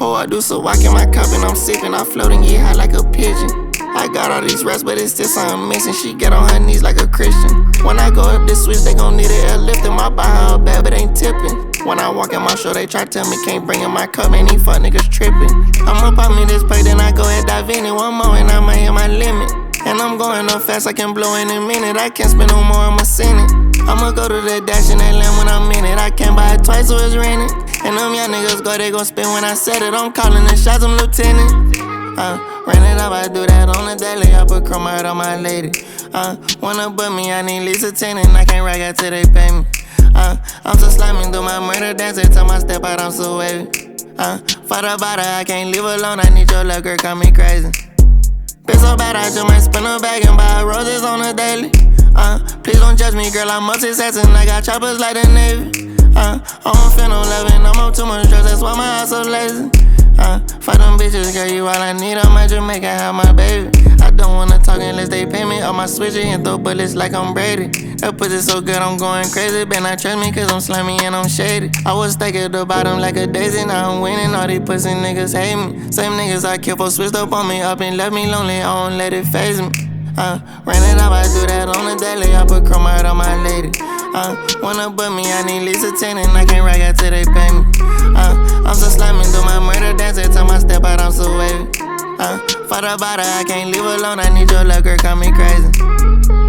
Pour I do so walk in my cup and I'm sipping. I float and get high like a pigeon. I got all these rats, but it's still something missing. She get on her knees like a Christian. When I go up this switch, they gon' need an airlifting. My buy her a bag, but ain't tipping. When I walk in my show, they try to tell me can't bring in my cup, man, these fuck niggas tripping. I'ma pop me this plate, then I go and dive in it. One more and I might hit my limit. And I'm going up fast, I can blow in a minute. I can't spend no more, I'ma send it. I'ma go to the dash in that land when I'm in it. I can't buy it twice, so it's rented. And them young niggas go, they gon' spin when I said it. I'm calling the shots, I'm lieutenant. Ran it up, I do that on the daily. I put chrome out on my lady. Wanna book me, I need least attendant. I can't rag out till they pay me. I'm so slamming, do my murder dance. Every time I step out, I'm so wavy. For the bottle, I can't leave alone. I need your love, girl, call me crazy. Bitch so bad, I just might spin a bag and buy roses on the daily. Please don't judge me, girl, I'm multi-sexing. I got choppers like the Navy. I don't feel no loving, I'm on too much stress, that's why my house so lazy. Fuck them bitches, girl, you all I need, I might just make it have my baby. I don't wanna talk unless they pay me. All my switches and throw bullets like I'm Brady. That pussy so good, I'm going crazy. Better not trust me, cause I'm slimy and I'm shady. I was stuck at the bottom like a daisy, now I'm winning. All these pussy niggas hate me. Same niggas I kill for switched up on me, up and left me lonely, I don't let it faze me. Ran it up, I do that on the daily. I put chrome out on my lady. Wanna book me, I need least attendant. I can't rag out till they pay me. I'm so slimy, do my murder dance. Every time I step out, I'm so wavy. For the bottle, I can't leave alone. I need your love, girl, call me crazy.